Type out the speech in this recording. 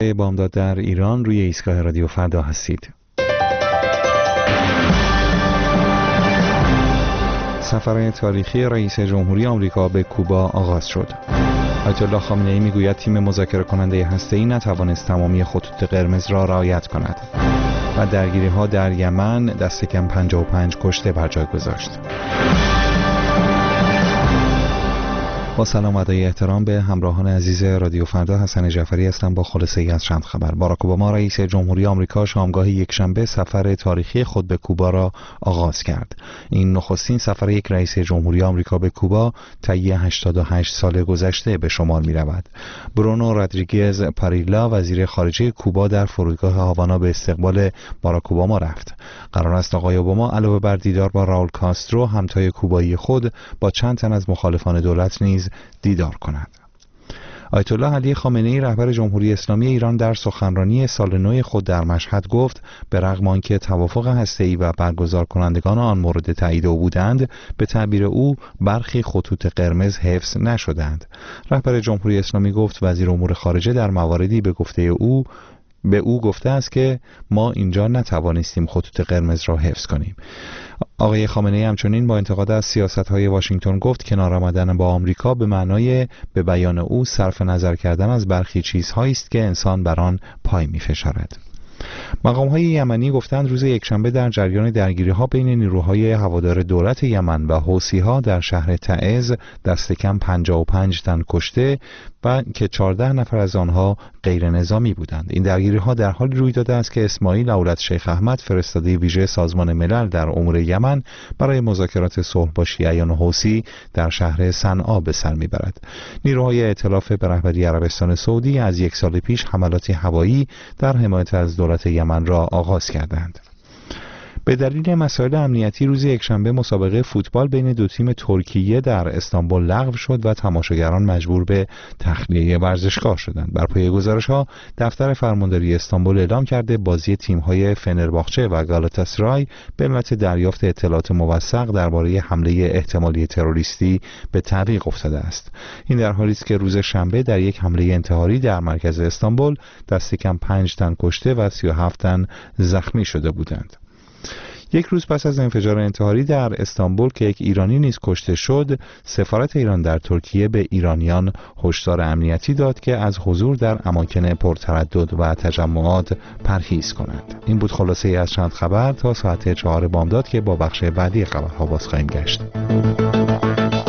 بامداد در ایران روی ایستگاه رادیو فردا هستید. سفر تاریخی رئیس جمهوری آمریکا به کوبا آغاز شد. آیت الله خامنه‌ای میگوید تیم مذاکره کننده هسته‌ای نتوانست تمامی خطوط قرمز را رعایت کند و درگیری‌ها در یمن دست کم 55 کشته بر جای گذاشت. با سلام و ادای احترام به همراهان عزیز رادیو فردا، حسن جعفری هستم با خلاصه‌ای از چند خبر. باراک اوباما رئیس جمهوری آمریکا شامگاه یکشنبه سفر تاریخی خود به کوبا را آغاز کرد. این نخستین سفر یک رئیس جمهوری آمریکا به کوبا طی 88 سال گذشته به شمار می‌رود. برونو رودریگز پاریلا وزیر خارجه کوبا در فرودگاه هاوانا به استقبال باراک اوباما رفت. قرار است آقای اوباما علاوه بر دیدار با راول کاسترو همتای کوبایی خود با چند تن از مخالفان دولت نیز دیدار کند. آیت الله علی خامنه‌ای رهبر جمهوری اسلامی ایران در سخنرانی سال نو خود در مشهد گفت به رغم آنکه توافق هسته‌ای و برگزار کنندگان آن مورد تایید او بودند، به تعبیر او برخی خطوط قرمز حفظ نشدند. رهبر جمهوری اسلامی گفت وزیر امور خارجه در مواردی به او گفته است که ما اینجا نتوانستیم خطوط قرمز را حفظ کنیم. آقای خامنه‌ای همچنین با انتقاد از سیاست‌های واشنگتن گفت کنار آمدن با آمریکا به معنای به بیان او صرف نظر کردن از برخی چیزهایی است که انسان بر آن پای می‌فشارد. مقام‌های یمنی گفتند روز یکشنبه در جریان درگیری‌ها بین نیروهای هوادار دولت یمن و حوثی‌ها در شهر تعز دست کم 55 تن کشته و که 14 نفر از آنها غیر نظامی بودند. این درگیری‌ها در حالی روی داده است که اسماعیل اولاد شیخ احمد، فرستاده ویژه سازمان ملل در امور یمن، برای مذاکرات صلح با شیعیان حوثی در شهر صنعا به سر می‌برد. نیروهای ائتلاف به رهبری عربستان سعودی از یک سال پیش حملات هوایی در حمایت از دولت یمن را آغاز کردند. به دلیل مسائل امنیتی روز یکشنبه مسابقه فوتبال بین دو تیم ترکیه در استانبول لغو شد و تماشاگران مجبور به تخلیه ورزشگاه شدند. بر پایه گزارش‌ها دفتر فرمانداری استانبول اعلام کرده بازی تیم‌های فنرباخچه و گالاتاسرای به علت دریافت اطلاعات موثق درباره حمله احتمالی تروریستی به تعویق افتاده است. این در حالی است که روز شنبه در یک حمله انتحاری در مرکز استانبول دست کم 5 تن کشته و 37 تن زخمی شده بودند. یک روز پس از انفجار انتحاری در استانبول که یک ایرانی نیز کشته شد، سفارت ایران در ترکیه به ایرانیان هشدار امنیتی داد که از حضور در اماکن پرتردد و تجمعات پرهیز کنند. این بود خلاصه ای از چند خبر تا ساعت 4 بامداد که با بخش بعدی خبرها باز خواهیم گشت.